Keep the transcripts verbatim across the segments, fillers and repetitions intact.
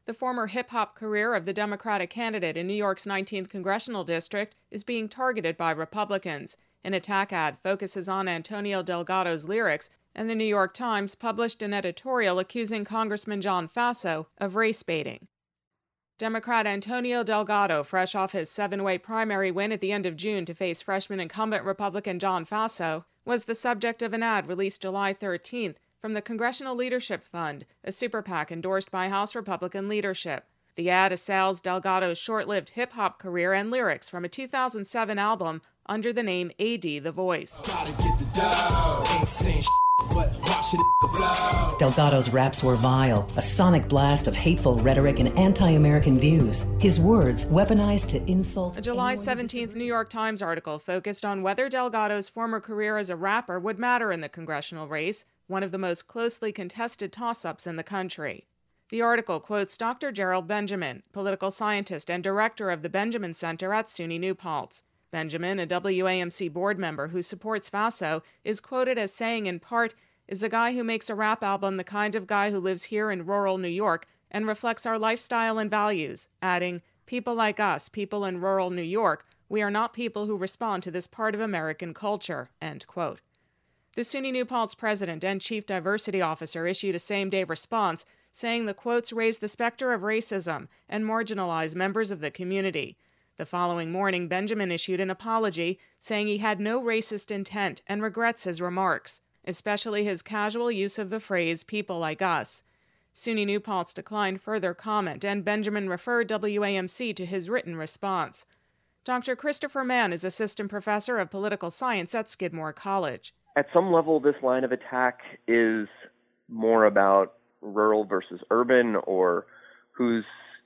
The former hip-hop career of the Democratic candidate in New York's nineteenth Congressional District is being targeted by Republicans. An attack ad focuses on Antonio Delgado's lyrics, and the New York Times published an editorial accusing Congressman John Faso of race baiting. Democrat Antonio Delgado, fresh off his seven-way primary win at the end of June to face freshman incumbent Republican John Faso, was the subject of an ad released July thirteenth from the Congressional Leadership Fund, a super PAC endorsed by House Republican leadership. The ad assails Delgado's short-lived hip-hop career and lyrics from a two thousand seven album under the name A D The Voice. Gotta get the dough. Ain't saying sh- but watch it blow. Delgado's raps were vile, a sonic blast of hateful rhetoric and anti-American views. His words weaponized to insult. A July seventeenth New York Times article focused on whether Delgado's former career as a rapper would matter in the congressional race, one of the most closely contested toss-ups in the country. The article quotes Doctor Gerald Benjamin, political scientist and director of the Benjamin Center at SUNY New Paltz. Benjamin, a W A M C board member who supports Faso, is quoted as saying in part, "Is a guy who makes a rap album the kind of guy who lives here in rural New York and reflects our lifestyle and values," adding, "People like us, people in rural New York, we are not people who respond to this part of American culture," end quote. The SUNY New Paltz president and chief diversity officer issued a same-day response saying the quotes raise the specter of racism and marginalize members of the community. The following morning, Benjamin issued an apology, saying he had no racist intent and regrets his remarks, especially his casual use of the phrase, "people like us." SUNY New Paltz declined further comment, and Benjamin referred W A M C to his written response. Doctor Christopher Mann is assistant professor of political science at Skidmore College. At some level, this line of attack is more about rural versus urban, or who's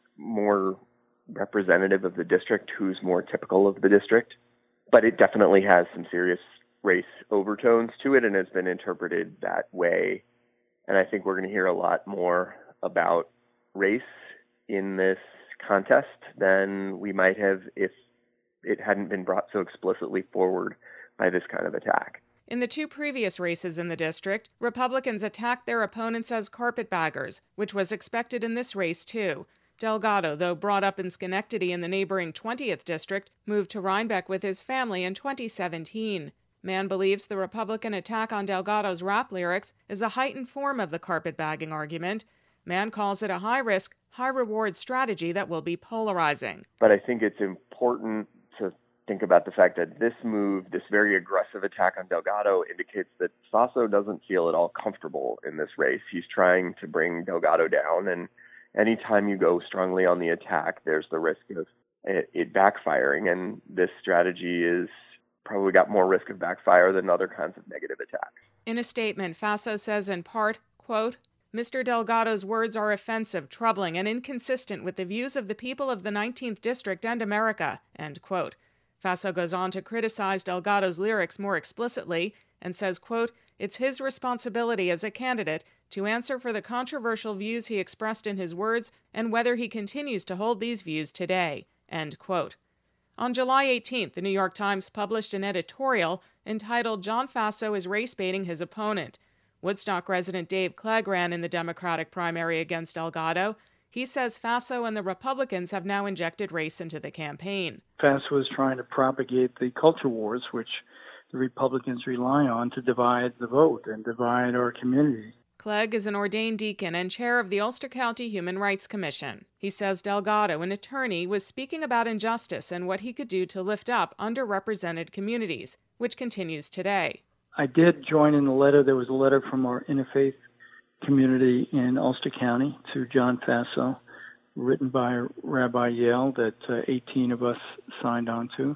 more representative of the district, who's more typical of the district. But it definitely has some serious race overtones to it and has been interpreted that way. And I think we're going to hear a lot more about race in this contest than we might have if it hadn't been brought so explicitly forward by this kind of attack. In the two previous races in the district, Republicans attacked their opponents as carpetbaggers, which was expected in this race too. Delgado, though brought up in Schenectady in the neighboring twentieth district, moved to Rhinebeck with his family in twenty seventeen. Mann believes the Republican attack on Delgado's rap lyrics is a heightened form of the carpetbagging argument. Mann calls it a high-risk, high-reward strategy that will be polarizing. But I think it's important to think about the fact that this move, this very aggressive attack on Delgado, indicates that Faso doesn't feel at all comfortable in this race. He's trying to bring Delgado down, and anytime you go strongly on the attack, there's the risk of it, it backfiring, and this strategy is probably got more risk of backfire than other kinds of negative attacks. In a statement, Faso says in part, quote, "Mister Delgado's words are offensive, troubling, and inconsistent with the views of the people of the nineteenth District and America," end quote. Faso goes on to criticize Delgado's lyrics more explicitly and says, quote, "It's his responsibility as a candidate to answer for the controversial views he expressed in his words and whether he continues to hold these views today," end quote. On July eighteenth, the New York Times published an editorial entitled "John Faso is race baiting his opponent." Woodstock resident Dave Clegg ran in the Democratic primary against Delgado. He says Faso and the Republicans have now injected race into the campaign. Faso is trying to propagate the culture wars, which the Republicans rely on to divide the vote and divide our community. Clegg is an ordained deacon and chair of the Ulster County Human Rights Commission. He says Delgado, an attorney, was speaking about injustice and what he could do to lift up underrepresented communities, which continues today. I did join in the letter. There was a letter from our interfaith community in Ulster County to John Faso, written by Rabbi Yale, that uh, eighteen of us signed on to,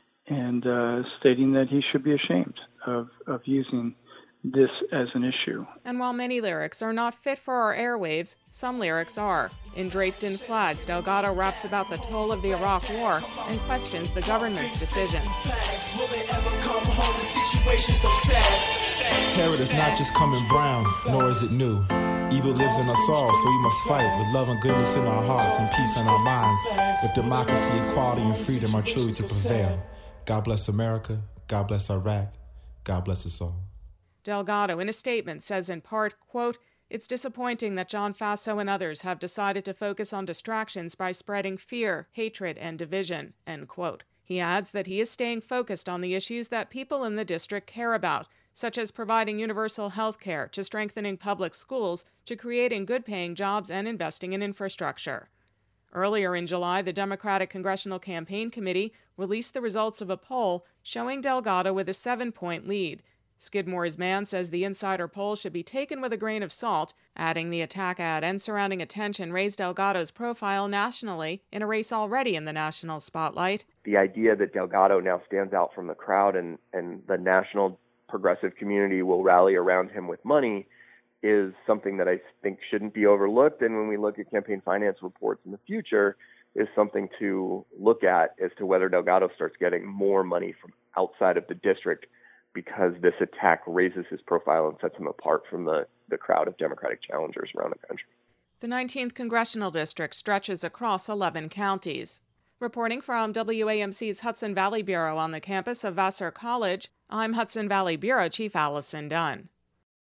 and uh, stating that he should be ashamed of, of using this as an issue. And while many lyrics are not fit for our airwaves, some lyrics are. In Draped in Flags, Delgado raps about the toll of the Iraq War and questions the government's decision. Terror does not just come in brown, nor is it new. Evil lives in us all, so we must fight with love and goodness in our hearts and peace in our minds. If democracy, equality, and freedom are truly to prevail. God bless America. God bless Iraq. God bless us all. Delgado, in a statement, says in part, quote, It's disappointing that John Faso and others have decided to focus on distractions by spreading fear, hatred, and division, end quote. He adds that he is staying focused on the issues that people in the district care about, such as providing universal health care, to strengthening public schools, to creating good-paying jobs and investing in infrastructure. Earlier in July, the Democratic Congressional Campaign Committee released the results of a poll showing Delgado with a seven-point lead. Skidmore's man says the insider poll should be taken with a grain of salt, adding the attack ad and surrounding attention raised Delgado's profile nationally in a race already in the national spotlight. The idea that Delgado now stands out from the crowd and, and the national progressive community will rally around him with money is something that I think shouldn't be overlooked. And when we look at campaign finance reports in the future, is something to look at as to whether Delgado starts getting more money from outside of the district because this attack raises his profile and sets him apart from the, the crowd of Democratic challengers around the country. The nineteenth Congressional District stretches across eleven counties. Reporting from W A M C's Hudson Valley Bureau on the campus of Vassar College, I'm Hudson Valley Bureau Chief Allison Dunn.